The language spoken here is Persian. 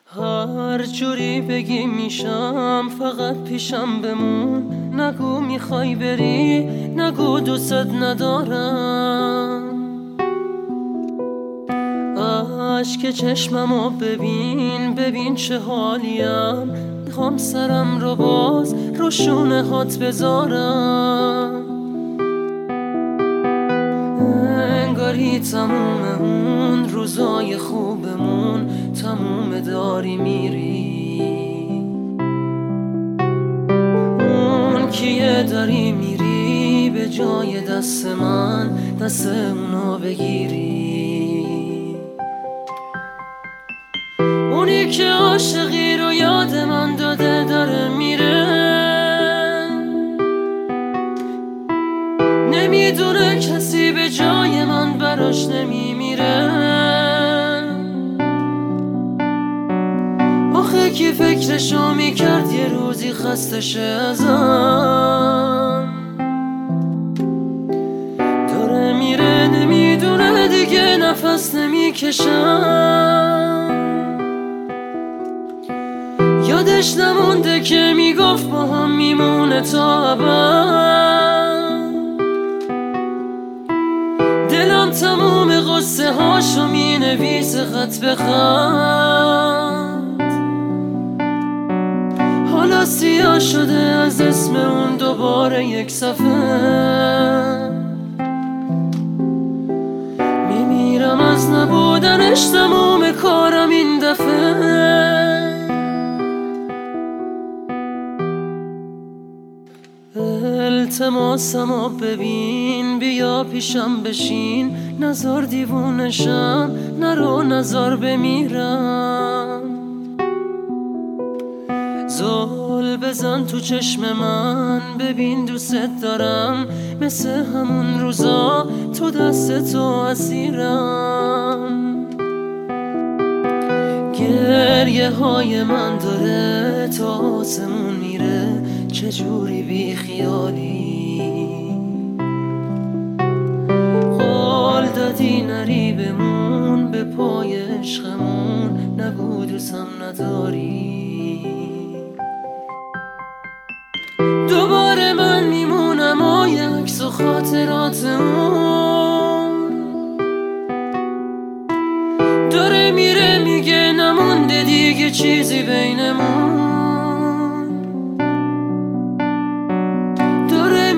هر جوری بگی میشم، فقط پیشم بمون. نگو میخوای بری، نگو دوست ندارم. اشک چشممو ببین، ببین چه حالیم. میخوام سرم رو باز رو شونه هات بذارم. انگاری تموم اون روزای خوبمون تموم داری میری. اون کیه داری میری به جای دست من، دست اونو بگیری. اونی که عاشقی رو یاد من داده داره میره. نمیدونه کسی به جای من براش نمیمیره. آخه کی فکرشو میکرد یه روزی خسته شه ازم. داره میره نمیدونه دیگه نفس نمیکشم. یادش نمونده که میگفت با هم میمونه تا ابد. دلم تموم قصه هاشو مینویسه خط به خط. حالا سیاه شده از اسم اون دوباره یک صفحه. میمیرم از نبودنش، تموم کارم این دفعه. التماسمو ببین، بیا پیشم بشین. نزار دیوونشم، نرو نزار بمیرم. زل بزن تو چشم من، ببین دوست دارم. مثل همون روزا تو دست تو اسیرم. گریه های من داره تا آسمون میره، چجوری بی خیالی. قول دادی نری بمون به پای عشقمون، نگو دوستم نداری. دوباره من میمونم و یه عکس و خاطرات اون. داره میره میگه نمونده دیگه چیزی بینمون.